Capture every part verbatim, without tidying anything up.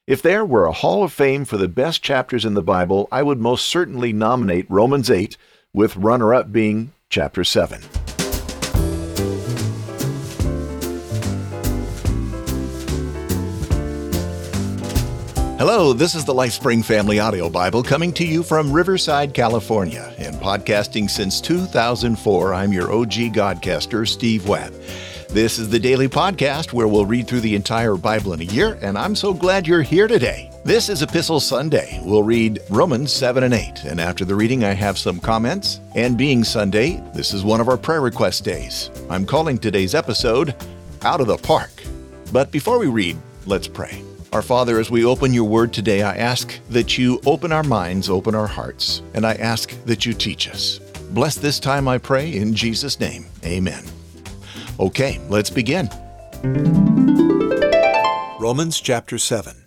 If there were a Hall of Fame for the best chapters in the Bible, I would most certainly nominate Romans eight, with runner-up being chapter seven. Hello, this is the LifeSpring Family Audio Bible coming to you from Riverside, California. And podcasting since two thousand four, I'm your O G Godcaster, Steve Webb. This is the daily podcast where we'll read through the entire Bible in a year, and I'm so glad you're here today. This is Epistle Sunday. We'll read Romans seven and eight, and after the reading I have some comments. And being Sunday, this is one of our prayer request days. I'm calling today's episode, Out of the Park. But before we read, let's pray. Our Father, as we open your word today, I ask that you open our minds, open our hearts, and I ask that you teach us. Bless this time, I pray, in Jesus' name. Amen. Okay, let's begin. Romans chapter seven.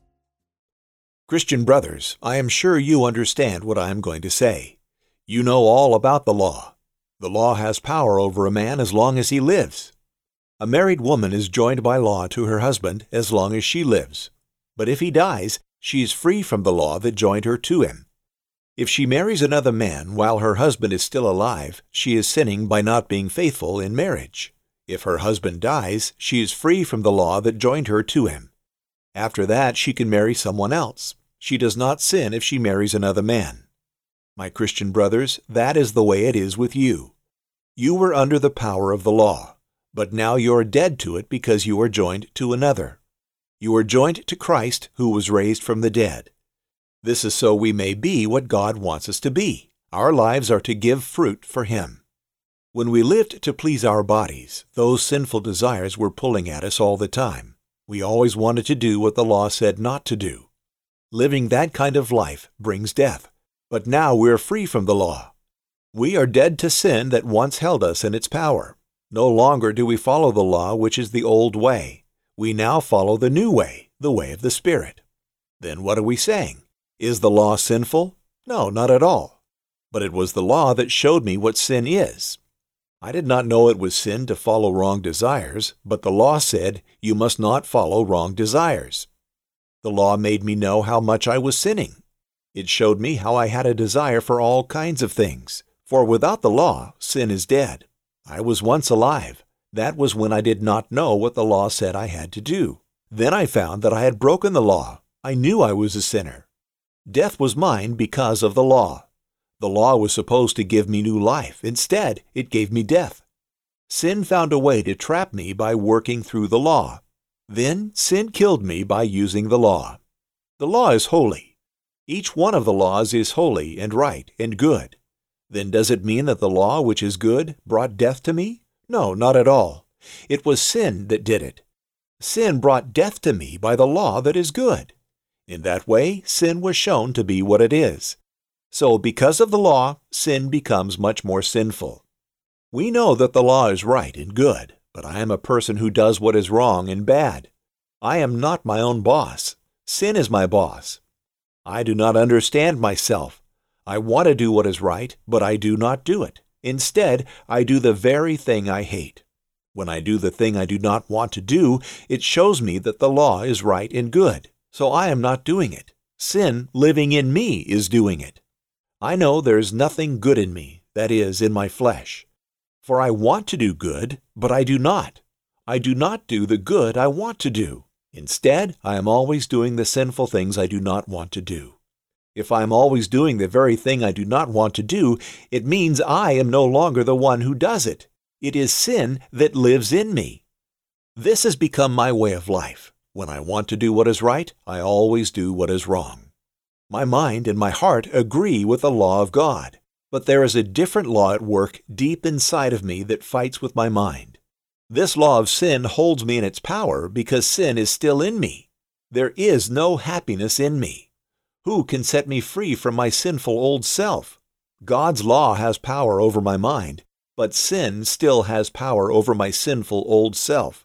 Christian brothers, I am sure you understand what I am going to say. You know all about the law. The law has power over a man as long as he lives. A married woman is joined by law to her husband as long as she lives. But if he dies, she is free from the law that joined her to him. If she marries another man while her husband is still alive, she is sinning by not being faithful in marriage. If her husband dies, she is free from the law that joined her to him. After that, she can marry someone else. She does not sin if she marries another man. My Christian brothers, that is the way it is with you. You were under the power of the law, but now you are dead to it because you are joined to another. You are joined to Christ, who was raised from the dead. This is so we may be what God wants us to be. Our lives are to give fruit for Him. When we lived to please our bodies, those sinful desires were pulling at us all the time. We always wanted to do what the law said not to do. Living that kind of life brings death, but now we're free from the law. We are dead to sin that once held us in its power. No longer do we follow the law, which is the old way. We now follow the new way, the way of the Spirit. Then what are we saying? Is the law sinful? No, not at all. But it was the law that showed me what sin is. I did not know it was sin to follow wrong desires, but the law said, you must not follow wrong desires. The law made me know how much I was sinning. It showed me how I had a desire for all kinds of things. For without the law, sin is dead. I was once alive. That was when I did not know what the law said I had to do. Then I found that I had broken the law. I knew I was a sinner. Death was mine because of the law. The law was supposed to give me new life. Instead, it gave me death. Sin found a way to trap me by working through the law. Then sin killed me by using the law. The law is holy. Each one of the laws is holy and right and good. Then does it mean that the law, which is good, brought death to me? No, not at all. It was sin that did it. Sin brought death to me by the law that is good. In that way, sin was shown to be what it is. So because of the law, sin becomes much more sinful. We know that the law is right and good, but I am a person who does what is wrong and bad. I am not my own boss. Sin is my boss. I do not understand myself. I want to do what is right, but I do not do it. Instead, I do the very thing I hate. When I do the thing I do not want to do, it shows me that the law is right and good. So I am not doing it. Sin living in me is doing it. I know there is nothing good in me, that is, in my flesh. For I want to do good, but I do not. I do not do the good I want to do. Instead, I am always doing the sinful things I do not want to do. If I am always doing the very thing I do not want to do, it means I am no longer the one who does it. It is sin that lives in me. This has become my way of life. When I want to do what is right, I always do what is wrong. My mind and my heart agree with the law of God, but there is a different law at work deep inside of me that fights with my mind. This law of sin holds me in its power because sin is still in me. There is no happiness in me. Who can set me free from my sinful old self? God's law has power over my mind, but sin still has power over my sinful old self.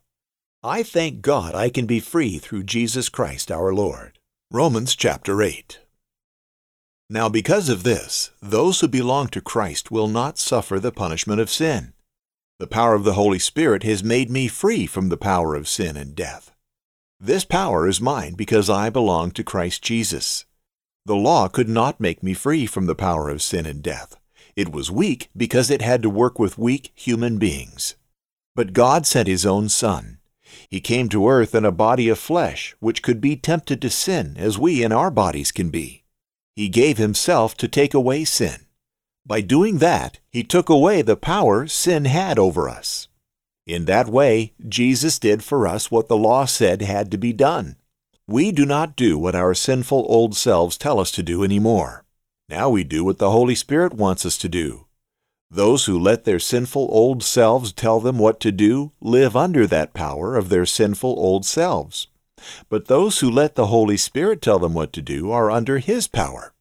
I thank God I can be free through Jesus Christ our Lord. Romans chapter eight. Now because of this, those who belong to Christ will not suffer the punishment of sin. The power of the Holy Spirit has made me free from the power of sin and death. This power is mine because I belong to Christ Jesus. The law could not make me free from the power of sin and death. It was weak because it had to work with weak human beings. But God sent His own Son. He came to earth in a body of flesh, which could be tempted to sin as we in our bodies can be. He gave Himself to take away sin. By doing that, He took away the power sin had over us. In that way, Jesus did for us what the law said had to be done. We do not do what our sinful old selves tell us to do anymore. Now we do what the Holy Spirit wants us to do. Those who let their sinful old selves tell them what to do live under that power of their sinful old selves. But those who let the Holy Spirit tell them what to do are under His power.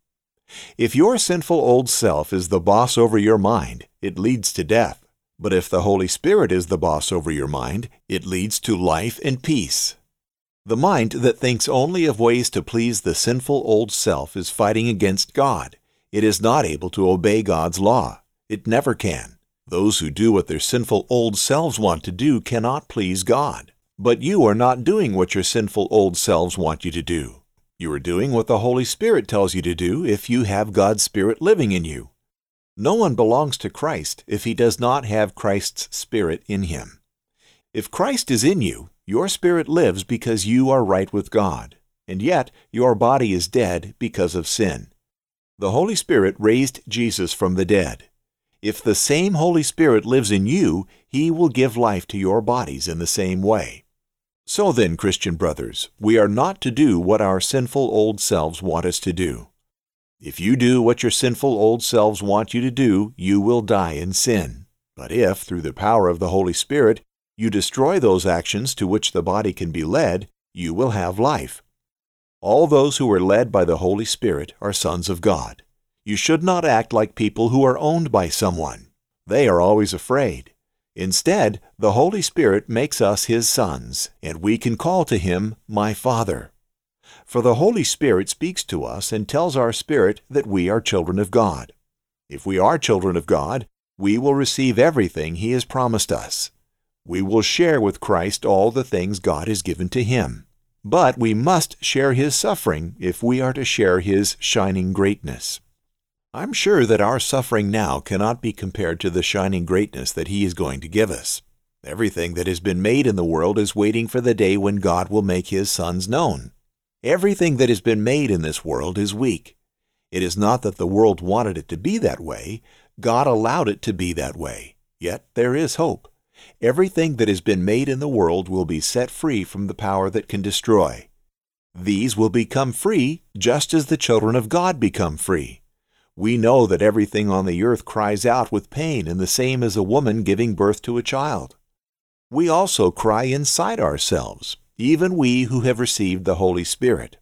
If your sinful old self is the boss over your mind, it leads to death. But if the Holy Spirit is the boss over your mind, it leads to life and peace. The mind that thinks only of ways to please the sinful old self is fighting against God. It is not able to obey God's law. It never can. Those who do what their sinful old selves want to do cannot please God. But you are not doing what your sinful old selves want you to do. You are doing what the Holy Spirit tells you to do if you have God's Spirit living in you. No one belongs to Christ if he does not have Christ's Spirit in him. If Christ is in you, your spirit lives because you are right with God, and yet your body is dead because of sin. The Holy Spirit raised Jesus from the dead. If the same Holy Spirit lives in you, He will give life to your bodies in the same way. So then, Christian brothers, we are not to do what our sinful old selves want us to do. If you do what your sinful old selves want you to do, you will die in sin. But if, through the power of the Holy Spirit, you destroy those actions to which the body can be led, you will have life. All those who are led by the Holy Spirit are sons of God. You should not act like people who are owned by someone. They are always afraid. Instead, the Holy Spirit makes us His sons, and we can call to Him, "My Father." For the Holy Spirit speaks to us and tells our spirit that we are children of God. If we are children of God, we will receive everything He has promised us. We will share with Christ all the things God has given to Him. But we must share His suffering if we are to share His shining greatness. I'm sure that our suffering now cannot be compared to the shining greatness that He is going to give us. Everything that has been made in the world is waiting for the day when God will make His sons known. Everything that has been made in this world is weak. It is not that the world wanted it to be that way. God allowed it to be that way. Yet there is hope. Everything that has been made in the world will be set free from the power that can destroy. These will become free just as the children of God become free. We know that everything on the earth cries out with pain, and the same as a woman giving birth to a child. We also cry inside ourselves, even we who have received the Holy Spirit.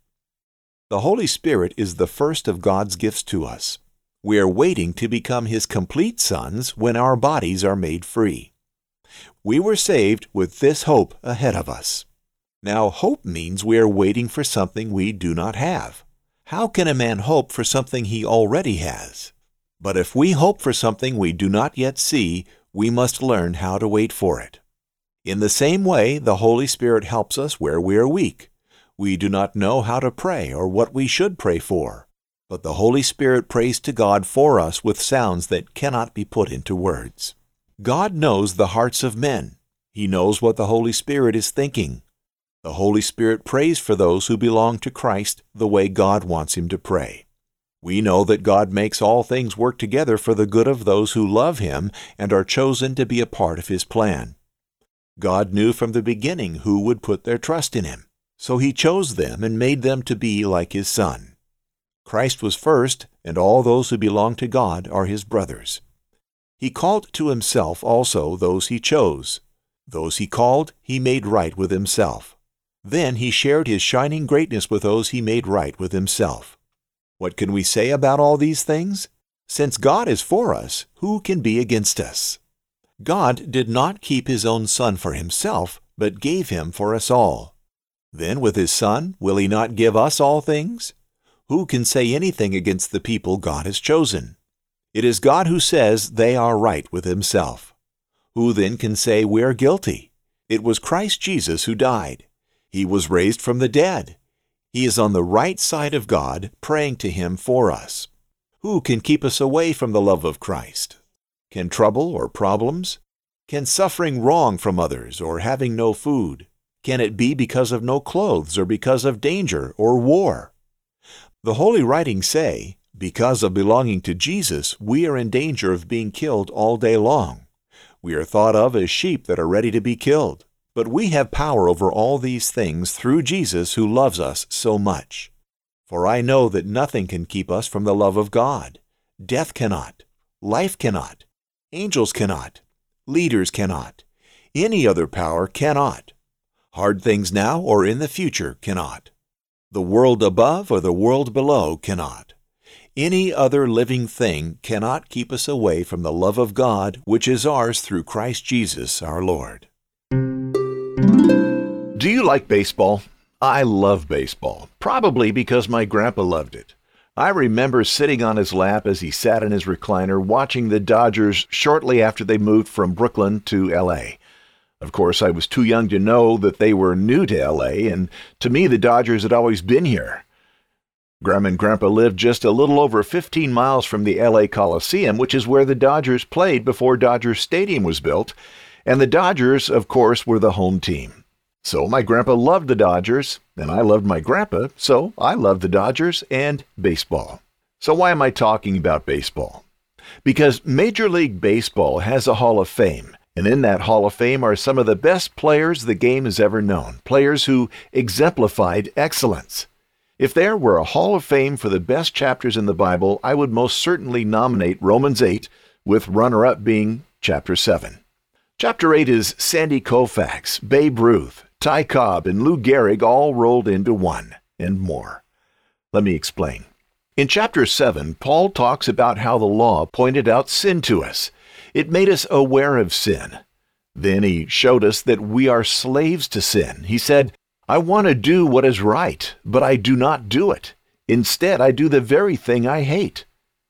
The Holy Spirit is the first of God's gifts to us. We are waiting to become His complete sons when our bodies are made free. We were saved with this hope ahead of us. Now, hope means we are waiting for something we do not have. How can a man hope for something he already has? But if we hope for something we do not yet see, we must learn how to wait for it. In the same way, the Holy Spirit helps us where we are weak. We do not know how to pray or what we should pray for, but the Holy Spirit prays to God for us with sounds that cannot be put into words. God knows the hearts of men. He knows what the Holy Spirit is thinking. The Holy Spirit prays for those who belong to Christ the way God wants Him to pray. We know that God makes all things work together for the good of those who love Him and are chosen to be a part of His plan. God knew from the beginning who would put their trust in Him, so He chose them and made them to be like His Son. Christ was first, and all those who belong to God are His brothers. He called to Himself also those He chose. Those He called, He made right with Himself. Then He shared His shining greatness with those He made right with Himself. What can we say about all these things? Since God is for us, who can be against us? God did not keep His own Son for Himself, but gave Him for us all. Then with His Son, will He not give us all things? Who can say anything against the people God has chosen? It is God who says they are right with Himself. Who then can say we are guilty? It was Christ Jesus who died. He was raised from the dead. He is on the right side of God, praying to Him for us. Who can keep us away from the love of Christ? Can trouble or problems? Can suffering wrong from others or having no food? Can it be because of no clothes or because of danger or war? The Holy Writings say, because of belonging to Jesus, we are in danger of being killed all day long. We are thought of as sheep that are ready to be killed. But we have power over all these things through Jesus who loves us so much. For I know that nothing can keep us from the love of God. Death cannot. Life cannot. Angels cannot. Leaders cannot. Any other power cannot. Hard things now or in the future cannot. The world above or the world below cannot. Any other living thing cannot keep us away from the love of God, which is ours through Christ Jesus our Lord. Do you like baseball? I love baseball, probably because my grandpa loved it. I remember sitting on his lap as he sat in his recliner watching the Dodgers shortly after they moved from Brooklyn to L A. Of course, I was too young to know that they were new to L A, and to me the Dodgers had always been here. Grandma and Grandpa lived just a little over fifteen miles from the L A Coliseum, which is where the Dodgers played before Dodger Stadium was built, and the Dodgers, of course, were the home team. So my grandpa loved the Dodgers, and I loved my grandpa, so I loved the Dodgers and baseball. So why am I talking about baseball? Because Major League Baseball has a Hall of Fame, and in that Hall of Fame are some of the best players the game has ever known, players who exemplified excellence. If there were a Hall of Fame for the best chapters in the Bible, I would most certainly nominate Romans eight, with runner-up being chapter seven. Chapter eight is Sandy Koufax, Babe Ruth, Ty Cobb, and Lou Gehrig all rolled into one, and more. Let me explain. In chapter seven, Paul talks about how the law pointed out sin to us. It made us aware of sin. Then he showed us that we are slaves to sin. He said, I want to do what is right, but I do not do it. Instead, I do the very thing I hate.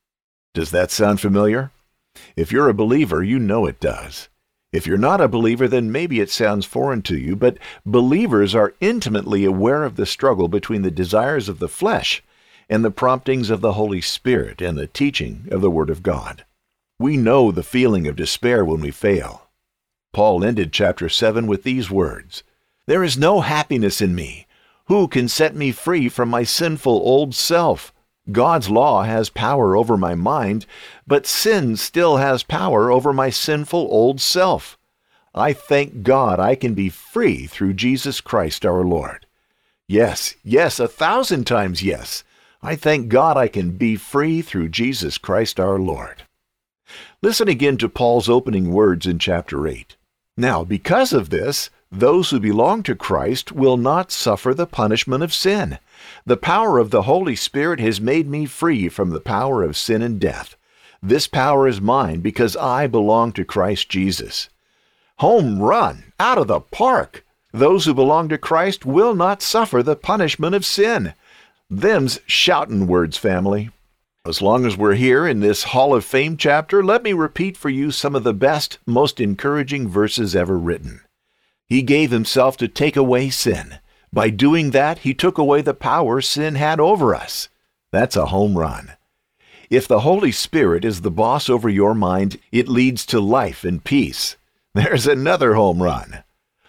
Does that sound familiar? If you're a believer, you know it does. If you're not a believer, then maybe it sounds foreign to you, but believers are intimately aware of the struggle between the desires of the flesh and the promptings of the Holy Spirit and the teaching of the Word of God. We know the feeling of despair when we fail. Paul ended chapter seven with these words, There is no happiness in me. Who can set me free from my sinful old self? God's law has power over my mind, but sin still has power over my sinful old self. I thank God I can be free through Jesus Christ our Lord. Yes, yes, a thousand times yes. I thank God I can be free through Jesus Christ our Lord. Listen again to Paul's opening words in chapter eight. Now, because of this, those who belong to Christ will not suffer the punishment of sin. The power of the Holy Spirit has made me free from the power of sin and death. This power is mine because I belong to Christ Jesus. Home run, out of the park. Those who belong to Christ will not suffer the punishment of sin. Them's shoutin' words, family. As long as we're here in this Hall of Fame chapter, let me repeat for you some of the best, most encouraging verses ever written. He gave himself to take away sin. By doing that, he took away the power sin had over us. That's a home run. If the Holy Spirit is the boss over your mind, it leads to life and peace. There's another home run.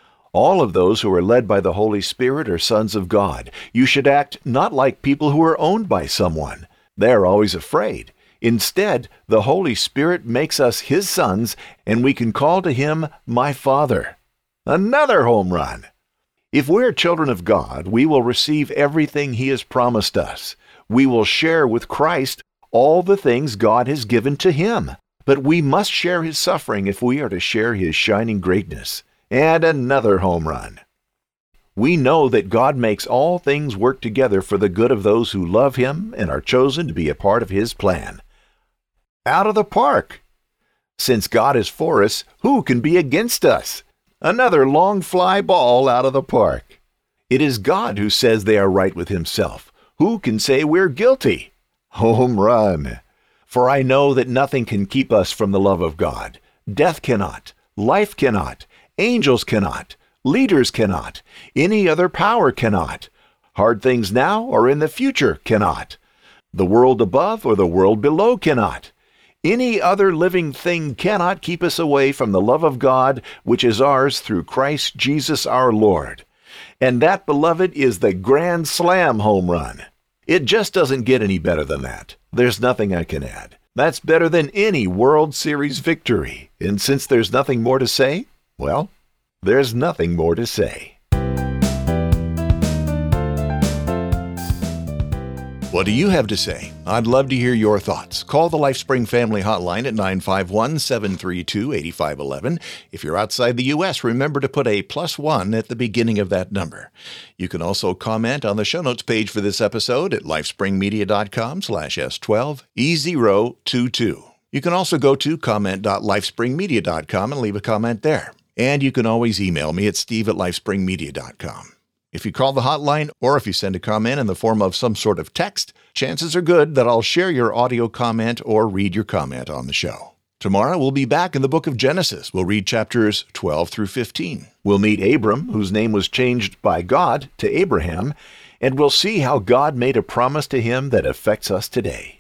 All of those who are led by the Holy Spirit are sons of God. You should act not like people who are owned by someone. They're always afraid. Instead, the Holy Spirit makes us His sons, and we can call to Him, My Father. Another home run. If we're children of God, we will receive everything He has promised us. We will share with Christ all the things God has given to Him. But we must share His suffering if we are to share His shining greatness. And another home run. We know that God makes all things work together for the good of those who love Him and are chosen to be a part of His plan. Out of the park. Since God is for us, who can be against us? Another long fly ball out of the park. It is God who says they are right with Himself. Who can say we're guilty? Home run. For I know that nothing can keep us from the love of God. Death cannot. Life cannot. Angels cannot. Leaders cannot. Any other power cannot. Hard things now or in the future cannot. The world above or the world below cannot. Any other living thing cannot keep us away from the love of God, which is ours through Christ Jesus our Lord. And that, beloved, is the grand slam home run. It just doesn't get any better than that. There's nothing I can add. That's better than any World Series victory. And since there's nothing more to say, well, there's nothing more to say. What do you have to say? I'd love to hear your thoughts. Call the LifeSpring Family Hotline at nine five one, seven three two, eight five one one. If you're outside the U S, remember to put a plus one at the beginning of that number. You can also comment on the show notes page for this episode at lifespringmedia.com slash S12 E022. You can also go to comment dot lifespringmedia dot com and leave a comment there. And you can always email me at steve at lifespringmedia dot com. If you call the hotline or if you send a comment in the form of some sort of text, chances are good that I'll share your audio comment or read your comment on the show. Tomorrow we'll be back in the book of Genesis. We'll read chapters twelve through fifteen. We'll meet Abram, whose name was changed by God to Abraham, and we'll see how God made a promise to him that affects us today.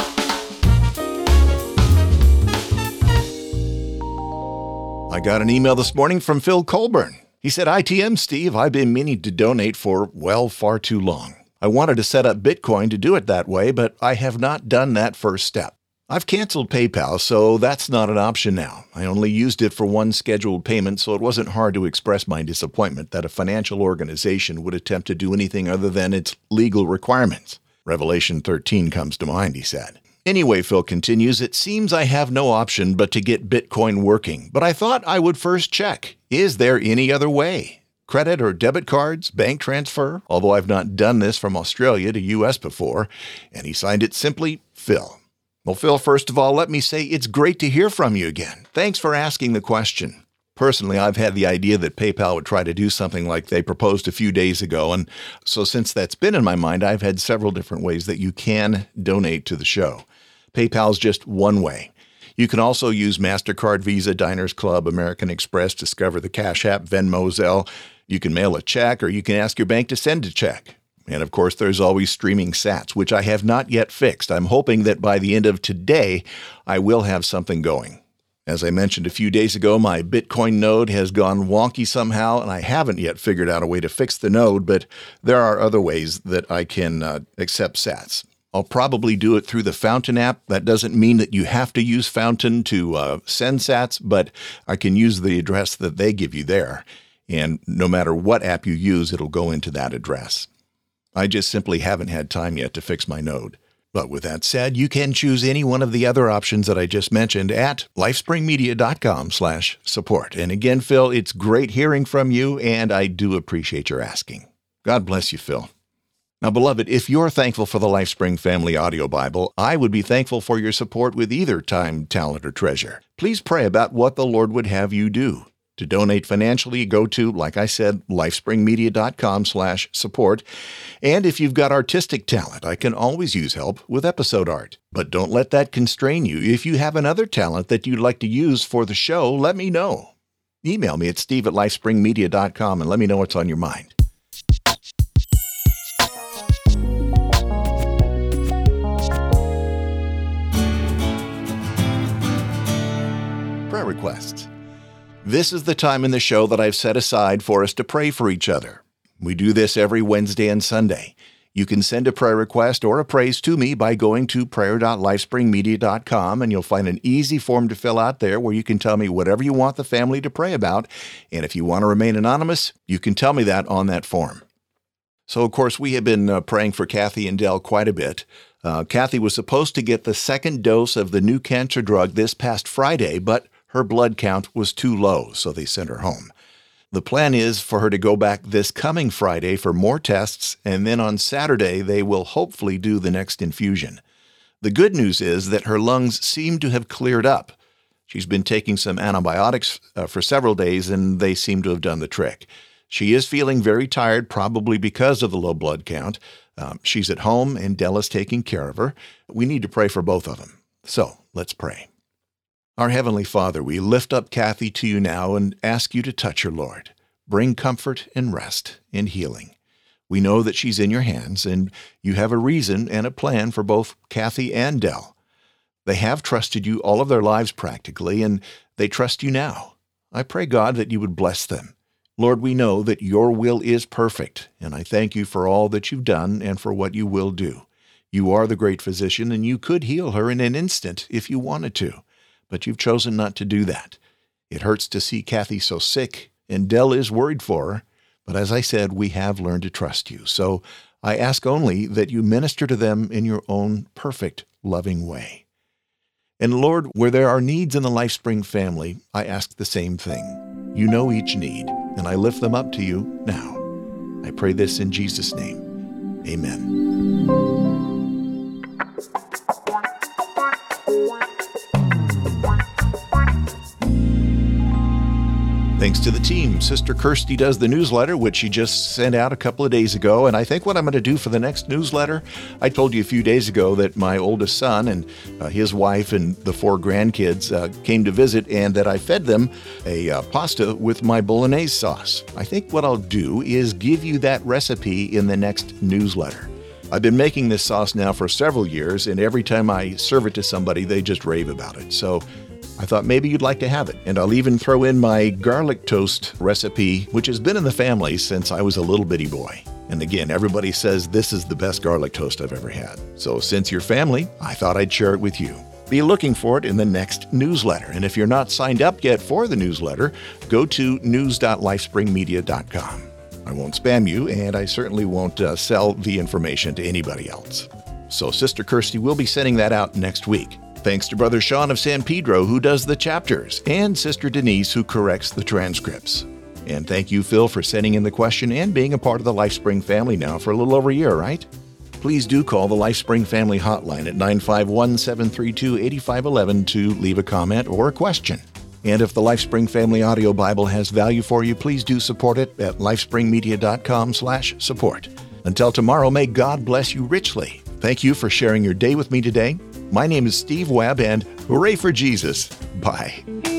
I got an email this morning from Phil Colburn. He said, I T M, Steve, I've been meaning to donate for, well, far too long. I wanted to set up Bitcoin to do it that way, but I have not done that first step. I've canceled PayPal, so that's not an option now. I only used it for one scheduled payment, so it wasn't hard to express my disappointment that a financial organization would attempt to do anything other than its legal requirements. Revelation thirteen comes to mind, he said. Anyway, Phil continues, it seems I have no option but to get Bitcoin working, but I thought I would first check. Is there any other way? Credit or debit cards, bank transfer, although I've not done this from Australia to U S before, and he signed it simply, Phil. Well, Phil, first of all, let me say it's great to hear from you again. Thanks for asking the question. Personally, I've had the idea that PayPal would try to do something like they proposed a few days ago, and so since that's been in my mind, I've had several different ways that you can donate to the show. PayPal's just one way. You can also use MasterCard, Visa, Diners Club, American Express, Discover the Cash App, Venmo, Zelle. You can mail a check, or you can ask your bank to send a check. And of course, there's always streaming sats, which I have not yet fixed. I'm hoping that by the end of today, I will have something going. As I mentioned a few days ago, my Bitcoin node has gone wonky somehow, and I haven't yet figured out a way to fix the node, but there are other ways that I can uh, accept sats. I'll probably do it through the Fountain app. That doesn't mean that you have to use Fountain to uh, send sats, but I can use the address that they give you there. And no matter what app you use, it'll go into that address. I just simply haven't had time yet to fix my node. But with that said, you can choose any one of the other options that I just mentioned at lifespringmedia.com slash support. And again, Phil, it's great hearing from you, and I do appreciate your asking. God bless you, Phil. Now, beloved, if you're thankful for the LifeSpring Family Audio Bible, I would be thankful for your support with either time, talent, or treasure. Please pray about what the Lord would have you do. To donate financially, go to, like I said, lifespringmedia.com slash support. And if you've got artistic talent, I can always use help with episode art. But don't let that constrain you. If you have another talent that you'd like to use for the show, let me know. Email me at steve at lifespringmedia dot com and let me know what's on your mind. Prayer requests. This is the time in the show that I've set aside for us to pray for each other. We do this every Wednesday and Sunday. You can send a prayer request or a praise to me by going to prayer dot lifespringmedia dot com, and you'll find an easy form to fill out there where you can tell me whatever you want the family to pray about. And if you want to remain anonymous, you can tell me that on that form. So, of course, we have been uh, praying for Kathy and Dell quite a bit. Uh, Kathy was supposed to get the second dose of the new cancer drug this past Friday, but her blood count was too low, so they sent her home. The plan is for her to go back this coming Friday for more tests, and then on Saturday they will hopefully do the next infusion. The good news is that her lungs seem to have cleared up. She's been taking some antibiotics uh, for several days, and they seem to have done the trick. She is feeling very tired, probably because of the low blood count. Um, she's at home, and Dell is taking care of her. We need to pray for both of them. So let's pray. Our Heavenly Father, we lift up Kathy to you now and ask you to touch her, Lord. bring comfort and rest and healing. We know that she's in your hands, and you have a reason and a plan for both Kathy and Dell. They have trusted you all of their lives practically, and they trust you now. I pray, God, that you would bless them. Lord, we know that your will is perfect, and I thank you for all that you've done and for what you will do. You are the great physician, and you could heal her in an instant if you wanted to, but you've chosen not to do that. It hurts to see Kathy so sick, and Dell is worried for her, but as I said, we have learned to trust you. So I ask only that you minister to them in your own perfect, loving way. And Lord, where there are needs in the LifeSpring family, I ask the same thing. You know each need, and I lift them up to you now. I pray this in Jesus' name. Amen. Thanks to the team. Sister Kirsty does the newsletter, which she just sent out a couple of days ago. And I think what I'm going to do for the next newsletter, I told you a few days ago that my oldest son and uh, his wife and the four grandkids uh, came to visit, and that I fed them a uh, pasta with my bolognese sauce. I think what I'll do is give you that recipe in the next newsletter. I've been making this sauce now for several years, and every time I serve it to somebody, they just rave about it. So I thought maybe you'd like to have it. And I'll even throw in my garlic toast recipe, which has been in the family since I was a little bitty boy. And again, everybody says this is the best garlic toast I've ever had. So since you're family, I thought I'd share it with you. Be looking for it in the next newsletter. And if you're not signed up yet for the newsletter, go to news dot lifespring media dot com. I won't spam you, and I certainly won't uh, sell the information to anybody else. So Sister Kirsty will be sending that out next week. Thanks to Brother Sean of San Pedro, who does the chapters, and Sister Denise, who corrects the transcripts. And thank you, Phil, for sending in the question and being a part of the LifeSpring family now for a little over a year, right? Please do call the LifeSpring Family Hotline at nine five one, seven three two, eight five one one to leave a comment or a question. And if the LifeSpring Family Audio Bible has value for you, please do support it at lifespringmedia.com slash support. Until tomorrow, may God bless you richly. Thank you for sharing your day with me today. My name is Steve Webb, and hooray for Jesus. Bye.